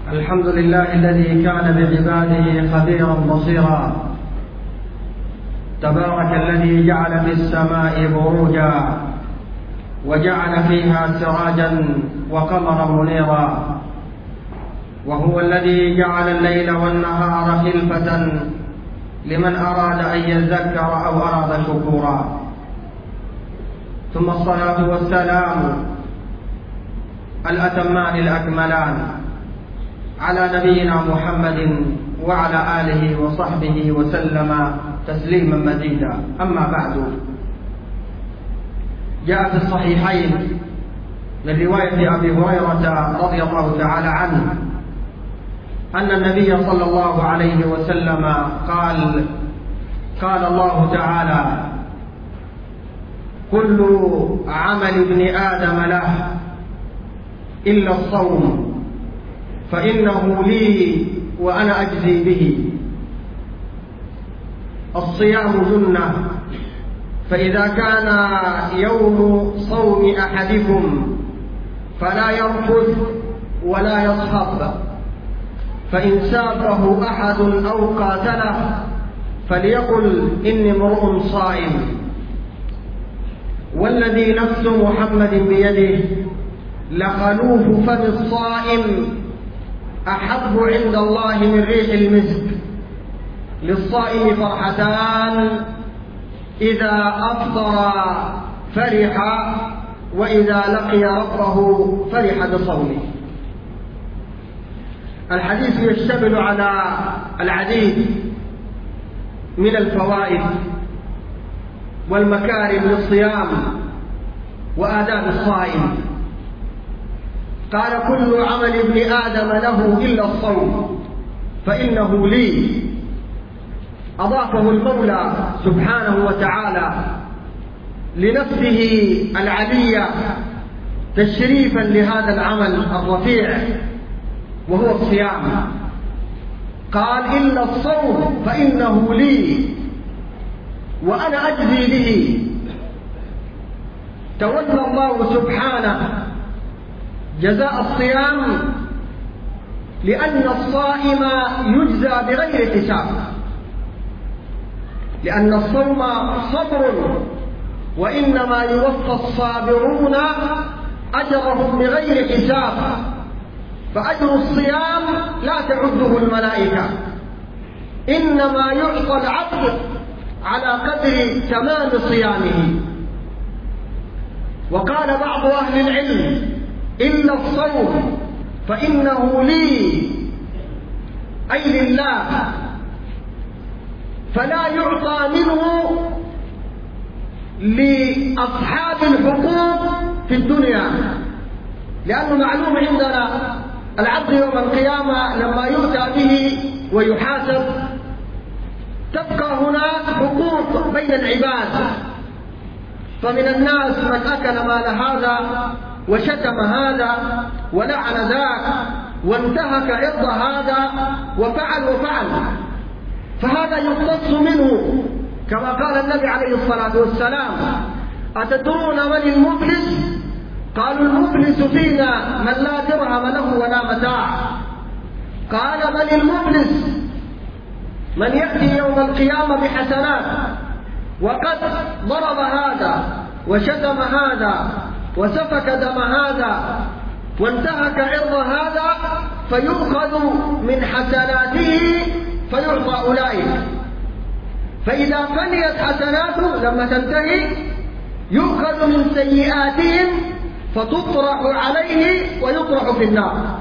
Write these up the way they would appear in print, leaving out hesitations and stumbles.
الحمد لله الذي كان بعباده خبيرا بصيرا. تبارك الذي جعل في السماء بروجا وجعل فيها سراجا وقمرا منيرا، وهو الذي جعل الليل والنهار خلفة لمن أراد أن يذكر أو أراد شكورا. ثم الصلاة والسلام الأتمان الأكملان على نبينا محمد وعلى آله وصحبه وسلم تسليما مزيدا. أما بعد، جاء في الصحيحين من رواية أبي هريرة رضي الله تعالى عنه أن النبي صلى الله عليه وسلم قال الله تعالى: كل عمل ابن آدم له إلا الصوم فإنه لي وأنا أجزي به. الصيام جنة، فإذا كان يوم صوم أحدكم فلا يرفث ولا يصخب، فإن سابه أحد أو قاتله فليقل إني امرؤ صائم. والذي نفس محمد بيده لخلوف فم الصائم أحب عند الله من ريح المسك. للصائم فرحتان: إذا أفطر فرح، وإذا لقي ربه فرح بصومه. الحديث يشتمل على العديد من الفوائد والمكارم للصيام وآداب الصائم. قال: كل عمل ابن آدم له إلا الصوم فإنه لي. أضافه المولى سبحانه وتعالى لنفسه العلية تشريفا لهذا العمل الرفيع وهو الصيام. قال: إلا الصوم فإنه لي وأنا أجزي به. تولى الله سبحانه جزاء الصيام لأن الصائم يجزى بغير حساب، لأن الصوم صبر، وإنما يوفى الصابرون أجرهم بغير حساب. فأجر الصيام لا تعده الملائكة، إنما يعطى العبد على قدر تمام صيامه. وقال بعض أهل العلم: إلا الصوم فإنه لي، أي لله، فلا يعطى منه لأصحاب الحقوق في الدنيا، لأنه معلوم عندنا العبد يوم القيامة لما يؤتى به ويحاسب تبقى هناك حقوق بين العباد. فمن الناس من أكل مال هذا وشتم هذا ولعن ذاك وانتهك عرض هذا وفعل، فهذا يقتص منه، كما قال النبي عليه الصلاة والسلام: أتدرون من المفلس؟ قالوا: المفلس فينا من لا درهم له ولا متاع. قال: من المفلس؟ من يأتي يوم القيامة بحسنات وقد ضرب هذا وشتم هذا وسفك دم هذا وانتهك عرض هذا، فيؤخذ من حسناته فيعطى أولئك. فإذا فنيت حسناته لما تنتهي يؤخذ من سيئاتهم فتطرح عليه ويطرح في النار.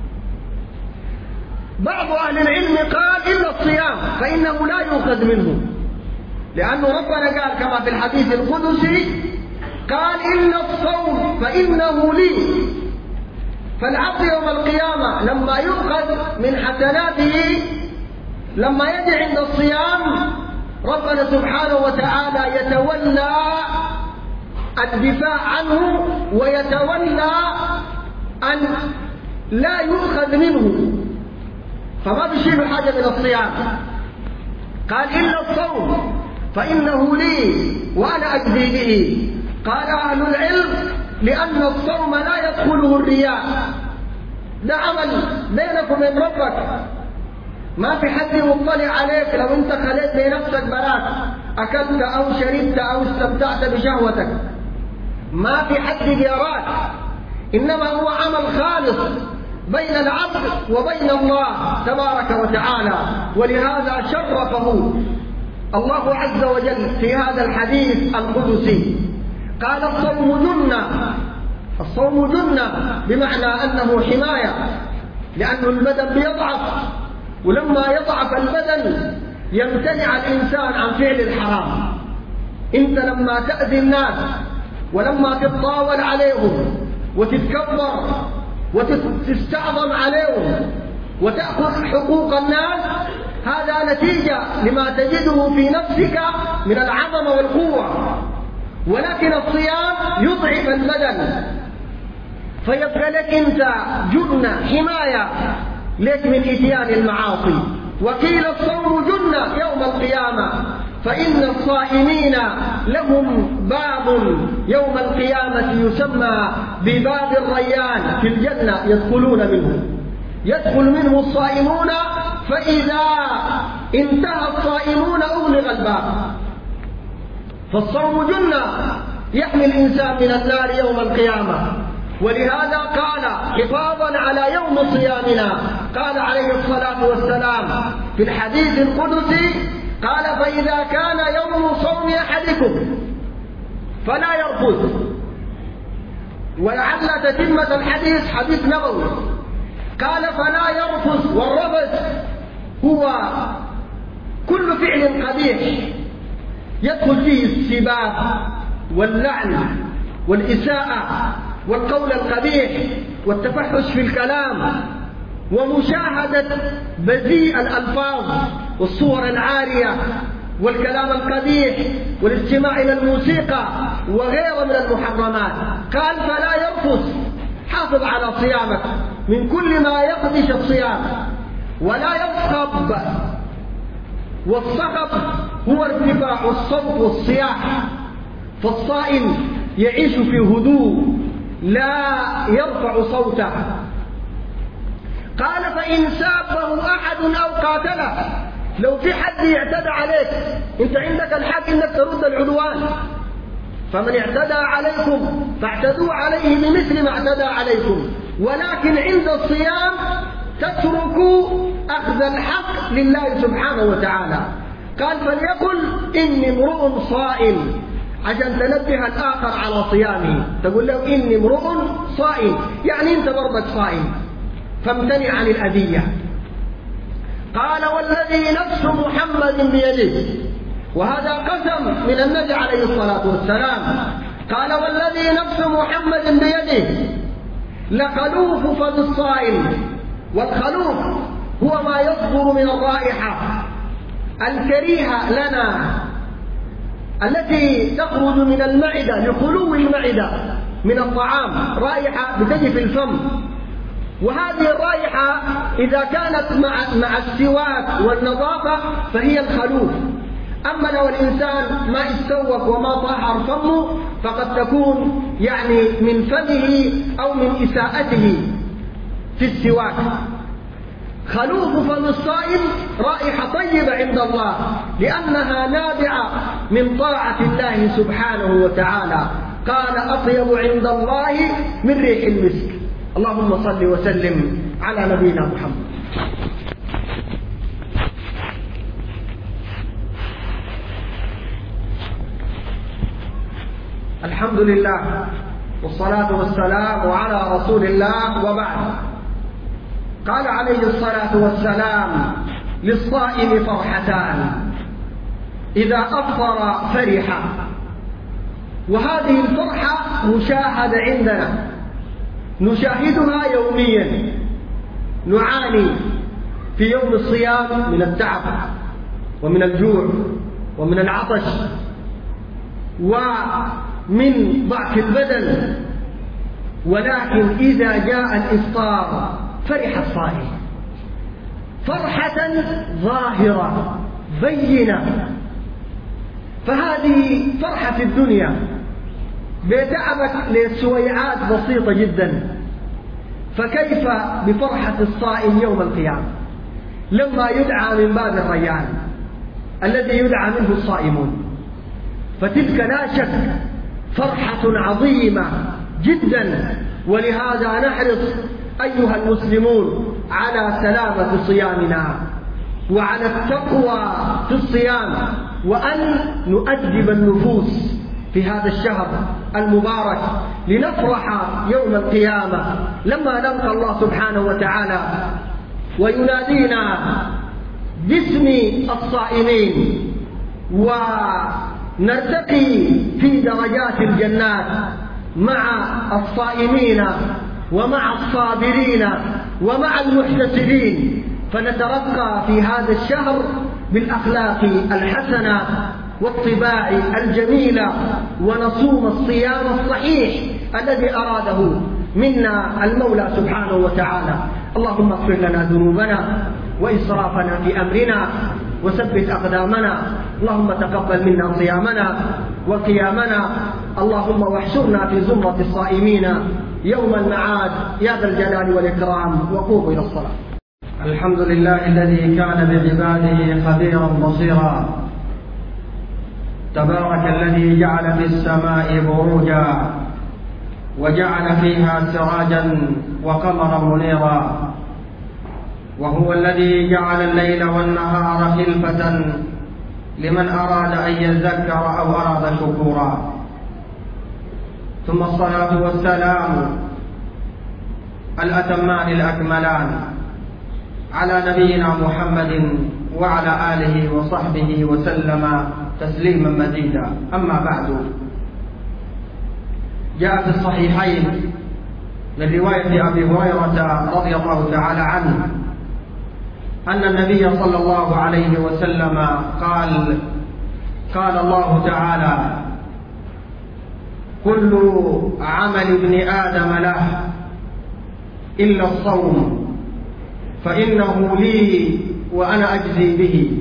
بعض أهل العلم قال: إلا الصيام فإنه لا يؤخذ منه، لأن ربنا قال كما في الحديث القدسي: قال: إلا الصوم فإنه لي. فالعبد يوم القيامة لما يؤخذ من حسناته لما يجي عند الصيام ربنا سبحانه وتعالى يتولى الدفاع عنه ويتولى أن لا يؤخذ منه، فما بيشيل حاجة من الصيام. قال: إلا الصوم فإنه لي وأنا أجزي به. قال أهل العلم: لأن الصوم لا يدخله الرياء، ده عمل بينك وبين وبين ربك. ما في حد مطلع عليك لو انت خليت بنفسك براك، اكلت او شربت او استمتعت بشهوتك، ما في حد يراك، انما هو عمل خالص بين العبد وبين الله تبارك وتعالى. ولهذا شرفه الله عز وجل في هذا الحديث القدسي، قال الصوم جنة. الصوم جنة بمعنى أنه حماية، لأن البدن بيضعف، ولما يضعف البدن يمتنع الإنسان عن فعل الحرام. أنت لما تأذي الناس ولما تتطاول عليهم وتتكبر وتستعظم عليهم وتأخذ حقوق الناس، هذا نتيجة لما تجده في نفسك من العظمة والقوة. ولكن الصيام يضعف البدن، فيبقى لك أنت جنة حماية لك من إتيان المعاصي. وقيل الصوم جنة يوم القيامة، فإن الصائمين لهم باب يوم القيامة يسمى بباب الريان في الجنة، يدخل منه الصائمون، فإذا انتهى الصائمون أغلق الباب. فالصوم جنة يحمي الإنسان من النار يوم القيامة. ولهذا قال حفاظا على يوم صيامنا، قال عليه الصلاة والسلام في الحديث القدسي، قال فإذا كان يوم صوم أحدكم فلا يرفث. ولعل تتمة الحديث حديث نبوي، قال فلا يرفث، والرفث هو كل فعل قبيح يدخل فيه السباب واللعن والإساءة والقول القبيح والتفحش في الكلام ومشاهدة بذيء الألفاظ والصور العارية والكلام القبيح والاستماع إلى الموسيقى وغيرها من المحرمات. قال فلا يرفث، حافظ على صيامك من كل ما يقدش الصيام. ولا يصخب، والصخب هو ارتفاع الصوت والصياح، فالصائم يعيش في هدوء لا يرفع صوته. قال فإن سابه أحد أو قاتله، لو في حد يعتدى عليك انت عندك الحق انك ترد العدوان، فمن اعتدى عليكم فاعتدوا عليه بمثل ما اعتدى عليكم، ولكن عند الصيام تتركوا أخذ الحق لله سبحانه وتعالى. قال فليقل إني امرؤ صائم، عشان تنبه الآخر على صيامه، تقول له إني امرؤ صائم، يعني أنت برضك صائم، فامتنع عن الأذية. قال والذي نفس محمد بيده، وهذا قسم من النبي عليه الصلاة والسلام، قال والذي نفس محمد بيده لخلوف فم الصائم. والخلوف هو ما يصدر من الرائحة الكريهة لنا التي تخرج من المعدة لخلو المعدة من الطعام، رائحة بتجي في الفم، وهذه الرائحة إذا كانت مع السواك والنظافة فهي الخلوف. أما لو الإنسان ما استوك وما طهر فمه فقد تكون يعني من فمه أو من إساءته في السواك. خلوف فم الصائم رائحة طيبة عند الله، لأنها نابعة من طاعة الله سبحانه وتعالى. قال أطيب عند الله من ريح المسك. اللهم صل وسلم على نبينا محمد. الحمد لله والصلاة والسلام على رسول الله، وبعد. قال عليه الصلاة والسلام للصائم فرحتان، إذا أفطر فرح. وهذه الفرحة مشاهدة عندنا، نشاهدها يوميا. نعاني في يوم الصيام من التعب ومن الجوع ومن العطش ومن ضعف البدن، ولكن إذا جاء الإفطار فرح الصائم فرحة ظاهرة بينة. فهذه فرحة الدنيا بتعبك لسويعات بسيطة جدا، فكيف بفرحة الصائم يوم القيامة لما يدعى من باب الريان الذي يدعى منه الصائمون؟ فتلك لا شك فرحة عظيمة جدا، ولهذا نحرص أيها المسلمون على سلامة صيامنا وعلى التقوى في الصيام، وأن نؤدب النفوس في هذا الشهر المبارك لنفرح يوم القيامة لما نلقى الله سبحانه وتعالى وينادينا باسم الصائمين، ونرتقي في درجات الجنات مع الصائمين ومع الصابرين ومع المحتسبين، فنترقى في هذا الشهر بالأخلاق الحسنة والطباع الجميلة، ونصوم الصيام الصحيح الذي أراده منا المولى سبحانه وتعالى. اللهم اغفر لنا ذنوبنا وإسرافنا في أمرنا وثبت أقدامنا. اللهم تقبل منا صيامنا وقيامنا. اللهم واحشرنا في زمرة الصائمين يوم المعاد يا ذا الجلال والإكرام. وقوموا إلى الصلاة. الحمد لله الذي كان بعباده خبيرا بصيرا. تبارك الذي جعل في السماء بروجا وجعل فيها سراجا وقمرا منيرا. وهو الذي جعل الليل والنهار خلفة لمن أراد أن يذكر أو أراد شكورا. ثم الصلاة والسلام الأتمان الأكملان على نبينا محمد وعلى آله وصحبه وسلم تسليما مزيدا. أما بعد، جاء في الصحيحين من رواية أبي هريرة رضي الله تعالى عنه أن النبي صلى الله عليه وسلم قال الله تعالى: كل عمل ابن آدم له إلا الصوم فإنه لي وأنا أجزي به.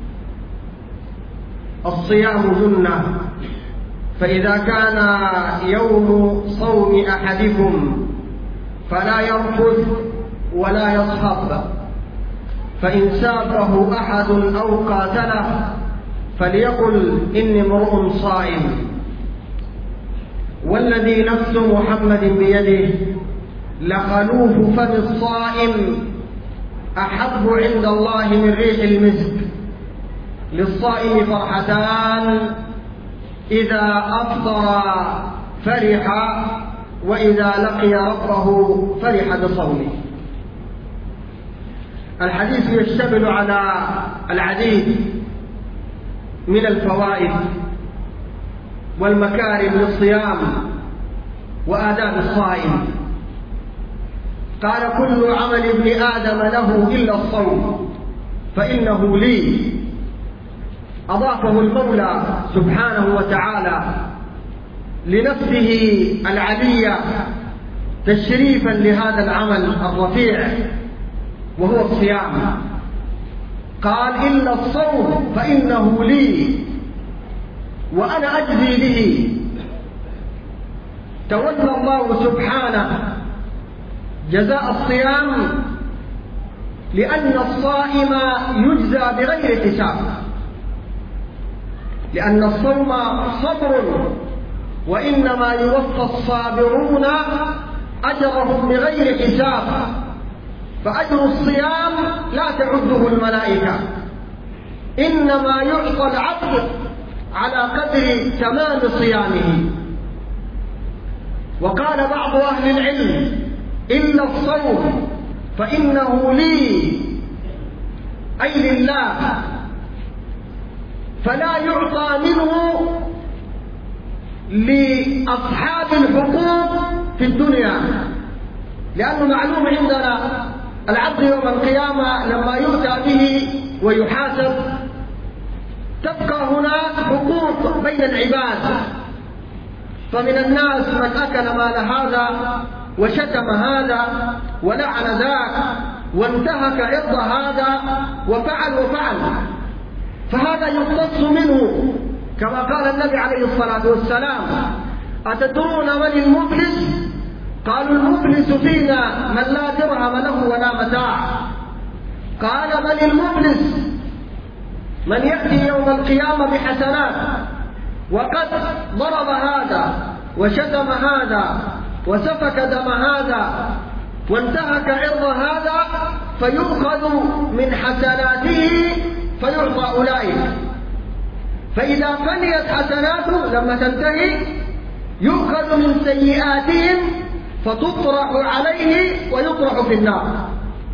الصيام جنة، فإذا كان يوم صوم أحدكم فلا يرفث ولا يصخب، فإن سابه أحد أو قاتله فليقل إني امرؤ صائم. والذي نفس محمد بيده لخلوف فم الصائم أحب عند الله من ريح المسك. للصائم فرحتان: إذا أفطر فرح، وإذا لقي ربه فرح بصومه. الحديث يشتمل على العديد من الفوائد والمكارم للصيام وآداب الصائم. قال: كل عمل ابن آدم له إلا الصوم فإنه لي. أضافه المولى سبحانه وتعالى لنفسه العلية تشريفا لهذا العمل الرفيع وهو الصيام. قال: إلا الصوم فإنه لي وأنا أجزي به. تولى الله سبحانه جزاء الصيام لأن الصائم يجزى بغير حساب، لأن الصوم صبر، وإنما يوفى الصابرون أجرهم بغير حساب. فأجر الصيام لا تعده الملائكة، إنما يعطى العبد على قدر تمام صيامه. وقال بعض أهل العلم: إلا الصوم فإنه لي، أي لله، فلا يعطى منه لأصحاب الحقوق في الدنيا، لأنه معلوم عندنا العبد يوم القيامة لما يؤتى به ويحاسب تبقى هناك حقوق بين العباد. فمن الناس من أكل مال هذا وشتم هذا ولعن ذاك وانتهك عرض هذا وفعل، فهذا يقتص منه، كما قال النبي عليه الصلاة والسلام: أتدرون من المفلس؟ قالوا المفلس فينا من لا درهم له ولا متاع. قال من المفلس؟ من يأتي يوم القيامة بحسنات وقد ضرب هذا وشتم هذا وسفك دم هذا وانتهك عرض هذا، فيؤخذ من حسناته فيعطى أولئك، فإذا فنيت حسناته لما تنتهي يؤخذ من سيئاتهم فتطرح عليه ويطرح في النار.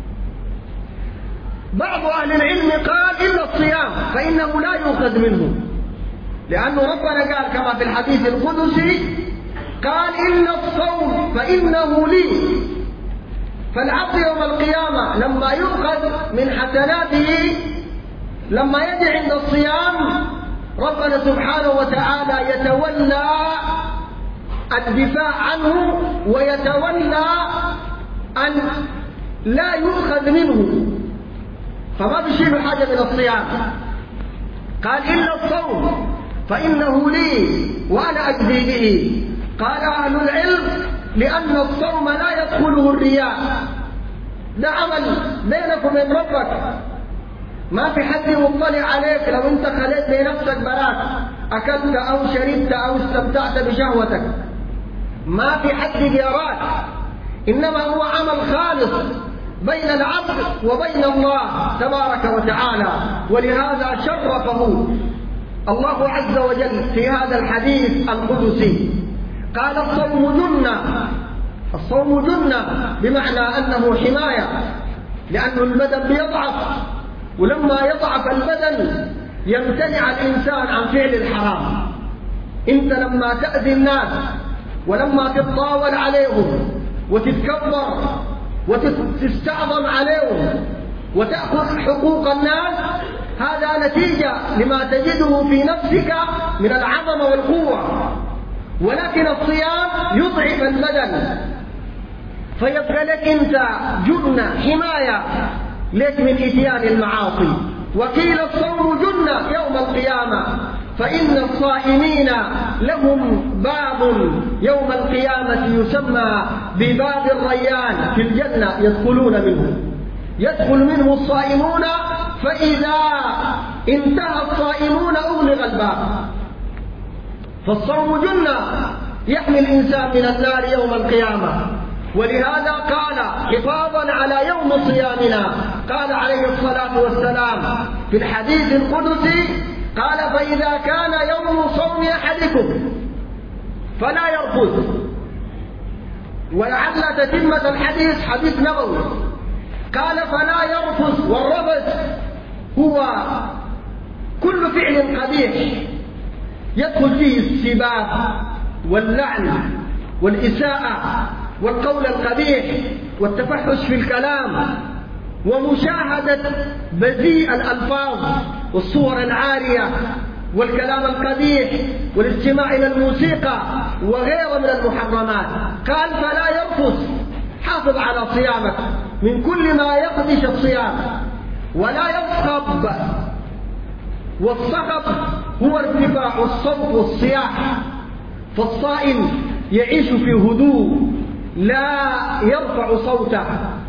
بعض أهل العلم قال إلا الصيام فإنه لا يؤخذ منه، لأن ربنا قال كما في الحديث القدسي قال إلا الصوم فإنه لي. فالعبد يوم القيامة لما يؤخذ من حسناته لما يجي عند الصيام ربنا سبحانه وتعالى يتولى الدفاع عنه ويتولى أن لا يؤخذ منه، فما بيشيل حاجة من الصيام. قال إلا الصوم فإنه لي وأنا أجزي به. قال أهل العلم لأن الصوم لا يدخله الرياء، ده عمل بينك وبين ربك، ما في حد مطلع عليك. لو انت خليت بنفسك بلاك أكلت أو شربت أو استمتعت بشهوتك ما في حد يراك، إنما هو عمل خالص بين العبد وبين الله تبارك وتعالى. ولهذا شرفه الله عز وجل في هذا الحديث القدسي قال الصوم جنة. الصوم جنة بمعنى أنه حماية، لأن البدن بيضعف، ولما يضعف البدن يمتنع الإنسان عن فعل الحرام. أنت لما تأذي الناس ولما تتطاول عليهم وتتكبر وتستعظم عليهم وتأخذ حقوق الناس، هذا نتيجة لما تجده في نفسك من العظمة والقوة. ولكن الصيام يضعف البدن فيبقى لك أنت جنة حماية لك من إتيان المعاصي. وقيل الصوم جنة يوم القيامة، فإن الصائمين لهم باب يوم القيامة يسمى بباب الريان في الجنة يدخل منه الصائمون، فإذا انتهى الصائمون أغلق الباب. فالصوم جنة يحمي الإنسان من النار يوم القيامة. ولهذا قال حفاظا على يوم صيامنا قال عليه الصلاة والسلام في الحديث القدسي قال فإذا كان يوم صوم أحدكم فلا يرفث. ولعل تتمة الحديث حديث نبوي قال فلا يرفث، والرفث هو كل فعل قبيح يدخل فيه السباب واللعن والإساءة والقول القبيح والتفحش في الكلام ومشاهدة بذيء الألفاظ والصور العارية والكلام القبيح والاستماع إلى الموسيقى وغيرها من المحرمات. قال فلا يرفث، حافظ على صيامك من كل ما يقدش الصيام. ولا يصخب، والصخب هو ارتفاع الصوت والصياح، فالصائم يعيش في هدوء لا يرفع صوته.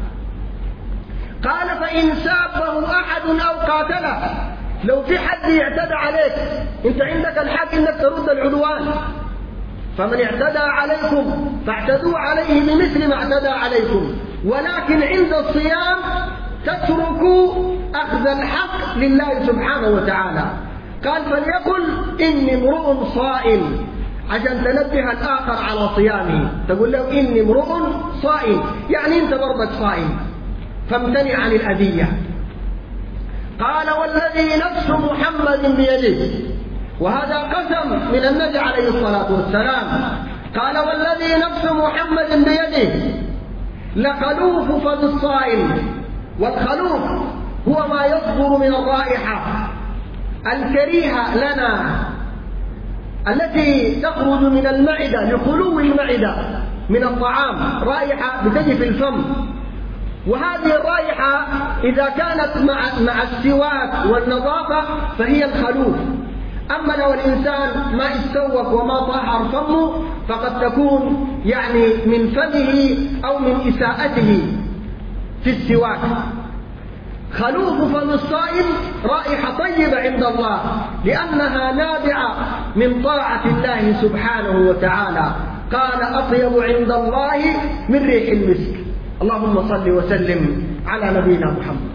قال فإن سابه أحد أو قاتله، لو في حد يعتدى عليك انت عندك الحق انك ترد العدوان، فمن اعتدى عليكم فاعتدوا عليه بمثل ما اعتدى عليكم، ولكن عند الصيام تتركوا أخذ الحق لله سبحانه وتعالى. قال فليقل إني امرؤ صائم، عشان تنبه الآخر على صيامه، تقول له إني امرؤ صائم، يعني أنت برضك صائم، فامتنع عن الأذية. قال والذي نفس محمد بيده، وهذا قسم من النبي عليه الصلاة والسلام. قال والذي نفس محمد بيده لخلوف فم الصائم، والخلوف هو ما يصدر من الرائحة الكريهة لنا التي تخرج من المعدة لخلو المعدة من الطعام، رائحة بتجي في الفم. وهذه الرائحة إذا كانت مع السواك والنظافة فهي الخلوف. أما لو الإنسان ما استوك وما طهر فمه فقد تكون يعني من فمه أو من إساءته في السواك. خلوف فم الصائم رائحة طيبة عند الله لأنها نابعة من طاعة الله سبحانه وتعالى. قال أطيب عند الله من ريح المسك. اللهم صل وسلم على نبينا محمد.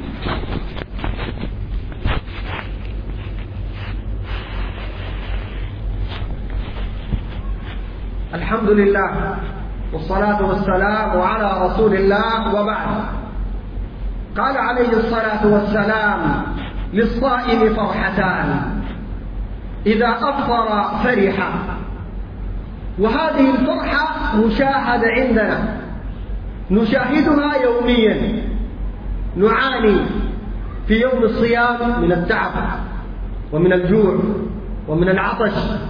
الحمد لله والصلاة والسلام على رسول الله، وبعد. قال عليه الصلاة والسلام: للصائم فرحتان، إذا أفطر فرح. وهذه الفرحة مشاهدة عندنا، نشاهدها يوميا. نعاني في يوم الصيام من التعب ومن الجوع ومن العطش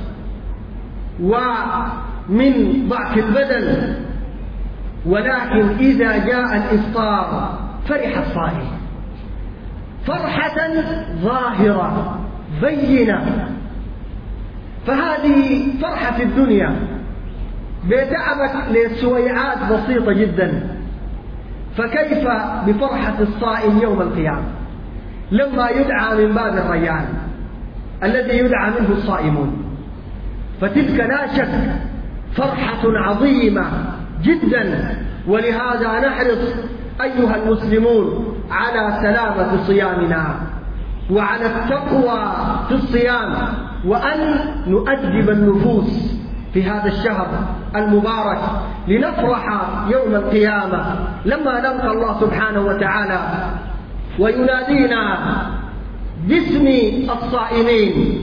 ومن ضعف البدن، ولكن إذا جاء الإفطار فرح الصائم فرحة ظاهرة بينة. فهذه فرحة الدنيا بتعبك لسويعات بسيطة جدا، فكيف بفرحة الصائم يوم القيامة لما يدعى من باب الريان الذي يدعى منه الصائمون؟ فتلك لا شك فرحة عظيمة جدا. ولهذا نحرص أيها المسلمون على سلامة صيامنا وعلى التقوى في الصيام، وأن نؤدب النفوس في هذا الشهر المبارك لنفرح يوم القيامة لما نلقى الله سبحانه وتعالى وينادينا باسم الصائمين،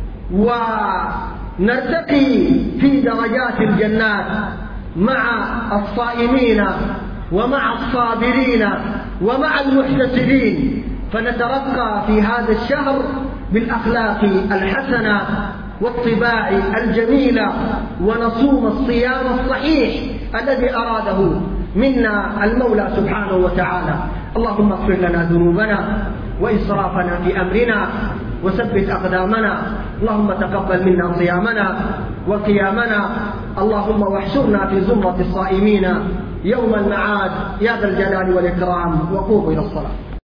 ونرتقي في درجات الجنات مع الصائمين ومع الصابرين ومع المحتسبين، فنترقى في هذا الشهر بالأخلاق الحسنة والطباع الجميلة، ونصوم الصيام الصحيح الذي أراده منا المولى سبحانه وتعالى. اللهم اغفر لنا ذنوبنا وإسرافنا في أمرنا وثبت أقدامنا. اللهم تقبل منا صيامنا وقيامنا. اللهم واحشرنا في زمرة الصائمين يوم المعاد يا ذا الجلال والإكرام. وقوموا إلى الصلاة.